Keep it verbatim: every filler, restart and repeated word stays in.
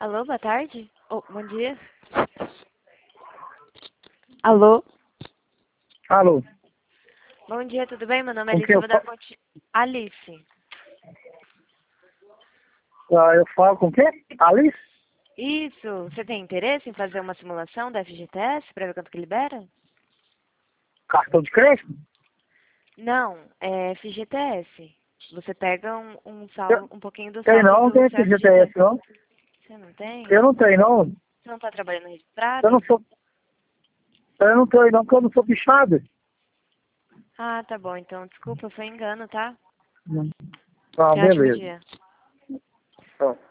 Alô, boa tarde? Oh, bom dia. Alô? Alô, Bom dia, tudo bem? Meu nome é com Alice, quem eu eu vou dar falo? conti... Alice. Ah, eu falo com quem? Alice? Isso, você tem interesse em fazer uma simulação da F G T S para ver quanto que libera? Cartão de crédito? Não, é F G T S. Você pega um, um, Eu- sal... um pouquinho do Tem saldo não, do tem seu esse F G T S. G T S não. Você não tem? Eu não tenho não. Você não está trabalhando Eu registrado? não sou. Eu não tenho não, porque eu não sou bichado. Ah, tá bom, então desculpa, foi engano, tá? Ah, Tenha um ótimo beleza. dia. Tá.